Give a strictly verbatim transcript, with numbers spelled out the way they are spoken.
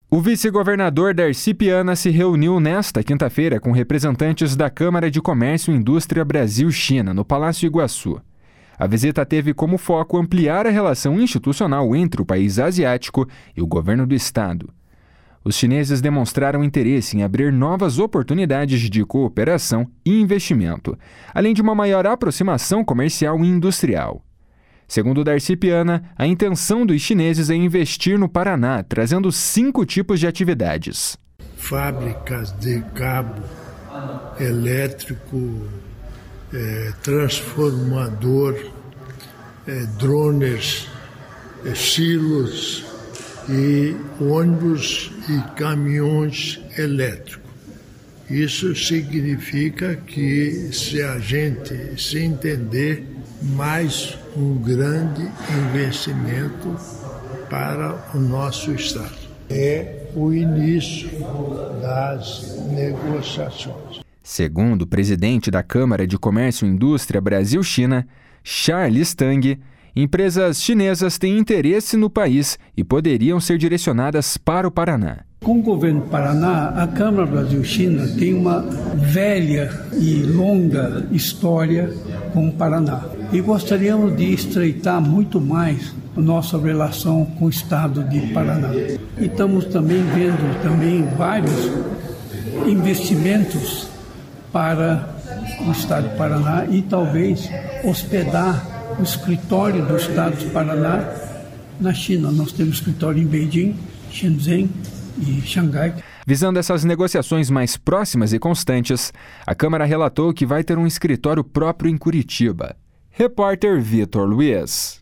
O vice-governador Darcy Piana se reuniu nesta quinta-feira com representantes da Câmara de Comércio e Indústria Brasil-China, no Palácio Iguaçu. A visita teve como foco ampliar a relação institucional entre o país asiático e o governo do estado. Os chineses demonstraram interesse em abrir novas oportunidades de cooperação e investimento, além de uma maior aproximação comercial e industrial. Segundo Darcy Piana, a intenção dos chineses é investir no Paraná, trazendo cinco tipos de atividades. Fábricas de cabo elétrico, é, transformador, é, drones, é, silos e ônibus e caminhões elétricos. Isso significa que, se a gente se entender, mais um grande investimento para o nosso estado. É o início das negociações. Segundo o presidente da Câmara de Comércio e Indústria Brasil-China, Charles Tang, empresas chinesas têm interesse no país e poderiam ser direcionadas para o Paraná. Com o governo do Paraná, a Câmara Brasil-China tem uma velha e longa história com o Paraná. E gostaríamos de estreitar muito mais a nossa relação com o estado de Paraná. E estamos também vendo também vários investimentos para o estado do Paraná e talvez hospedar o escritório do estado do Paraná na China. Nós temos escritório em Beijing, Shenzhen e Xangai. Visando essas negociações mais próximas e constantes, a Câmara relatou que vai ter um escritório próprio em Curitiba. Repórter Vitor Luiz.